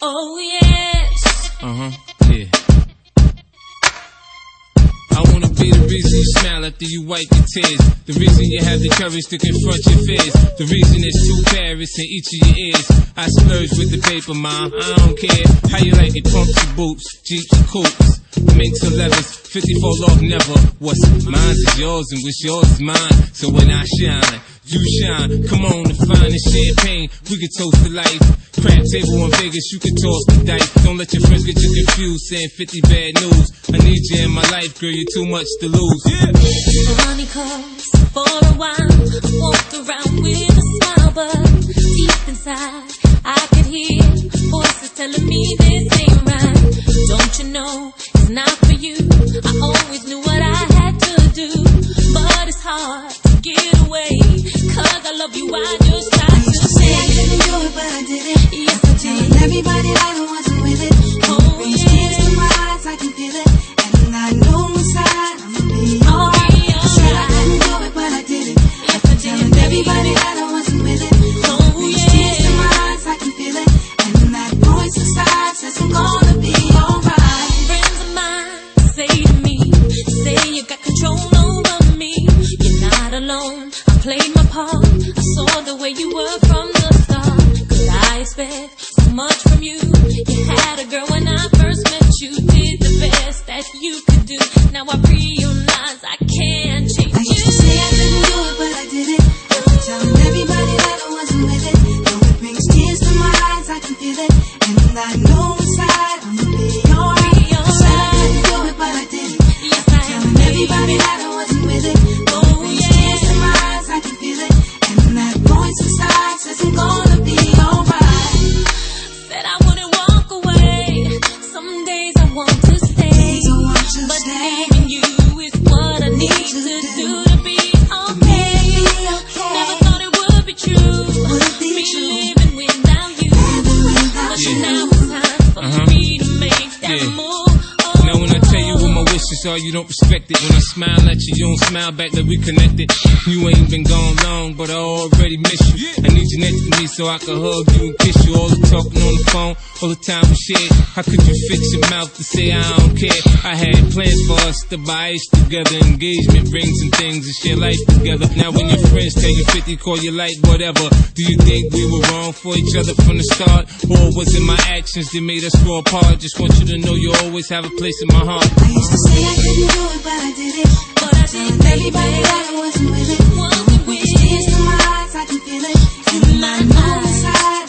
Oh yes. Yeah. I wanna be the reason you smile after you wipe your tears. The reason you have the courage to confront your fears. The reason there's 2 Paris in each of your ears. I splurge with the paper, mom, I don't care. How you like it, pumps or boots, jeeps or coupes, minks or levers, 54 love never. What's mine is yours and what's yours is mine. So when I shine, you shine. Come on, the finest champagne, we can toast to life. Crab table in Vegas, you can toss the dice. Don't let your friends get you confused, saying 50 bad news. I need you in my life, girl, you're too much to lose. Money calls for a while, walked around with a smile, but deep inside I could hear voices telling me this ain't right. Don't you know it's not for you? I always knew what I had to do, but it's hard to get away, 'cause I love you, I just try to say I couldn't do it, but I did it. Yes, I did. Telling everybody I wasn't with it. Oh, brings yeah. tears to my eyes, I can feel it. And I know inside I'ma be alright. I said I couldn't do it, but I did it. Yes, I did. Telling everybody that I wasn't with it. Oh, brings tears to my eyes, I can feel it. And that voice inside says I'm gonna be alright. Friends of mine say to me, say you got control over me. You're not alone, I played my part. I saw the way you were from the start. Could I expect so much from you? You had a girl when I first met you. Did the best that you could do. Now I realize I can't change I used to say I couldn't do it, but I did it. Telling everybody that I wasn't with it. Though it brings tears to my eyes, I can feel it. And I know inside I'ma be alright. I said I couldn't do it, but I did it. Yes, I Telling everybody that I wasn't with it. Though it brings tears to my eyes, I can feel it. And that voice inside says I'm gonna be alright. said I wouldn't walk away. Some days I want to stay, Days I want to but stay. leaving you is what I need to do to be okay. Never thought it would be true. Would it be Me true? living without you. But now it's time for me to make that move. Now when I tell you what my wishes are, you don't respect it. When I smile at you, you don't smile back like we connected. You ain't been gone long, but I already miss you. I need you next to me so I can hug you and kiss you. All the talking on the phone, all the time we shared. How could you fix your mouth to say I don't care? I had plans for us to buy ice together, engagement rings and things, and share life together. Now when your friends tell you 50, call you like whatever. Do you think we were wrong for each other from the start? Or was it my actions that made us grow apart? Just want you to know you always have a place in my heart. I used to say I couldn't do it, but I did it. But I did, Telling everybody that I wasn't with it. Wasn't with Brings tears to my eyes, I can feel it. And I know inside